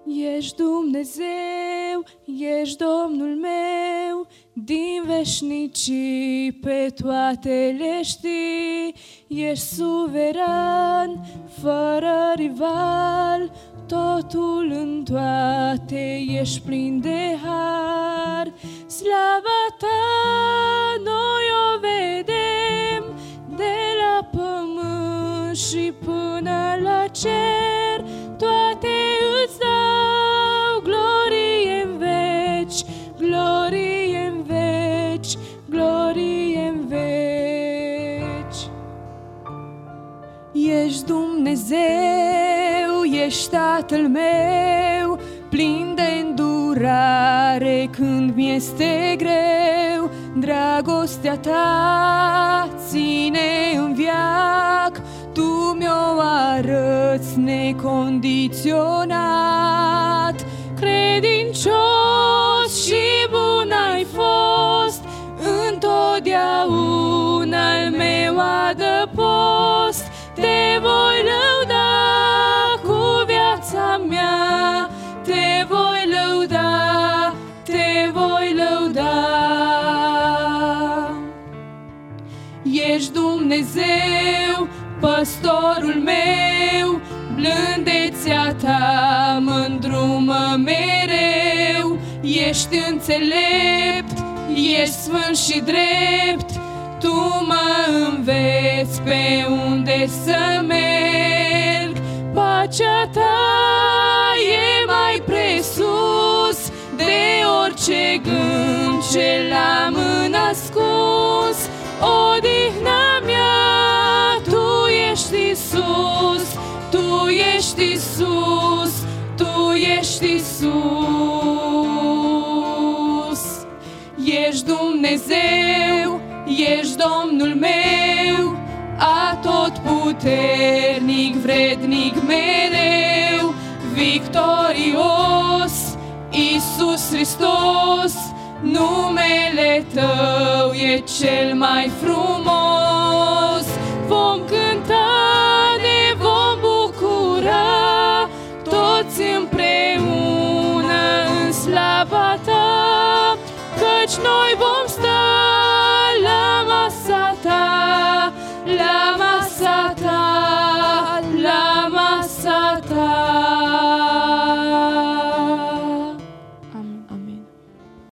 Ești Dumnezeu, ești Domnul meu, din veșnicii pe toate le știi. Ești suveran, fără rival, totul în toate ești plin de har. Slava ta noi o vedem, de la pământ și până la cer, toate îți dau glorie în veci, glorie în veci, glorie în veci. Ești Dumnezeu, ești Tatăl meu, plin de îndurare când mi-este greu. Dragostea ta ține în veac, tu mi-o arăți necondiționat. Credincios și bun ai fost, întotdeauna al meu adăpost. Te voi lăuda cu viața mea, te voi lăuda, te voi lăuda. Ești Dumnezeu, păstorul meu, blândețea ta mă îndrumă mereu. Ești înțelept, ești sfânt și drept, tu mă înveți pe unde să merg. Pacea ta e mai presus de orice gând ce l-am ascuns. Odihna mea, tu ești Iisus, tu ești Iisus, tu ești Iisus. Ești Dumnezeu, ești Domnul meu, atotputernic, vrednic mereu, victorios, Iisus Hristos, numele tău e cel mai frumos.